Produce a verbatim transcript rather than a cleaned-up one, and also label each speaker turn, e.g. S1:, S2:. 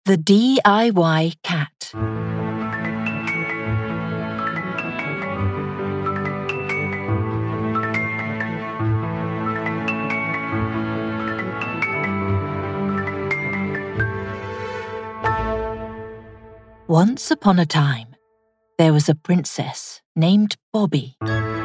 S1: The D I Y Cat. Once upon a time, there was a princess named Bobby.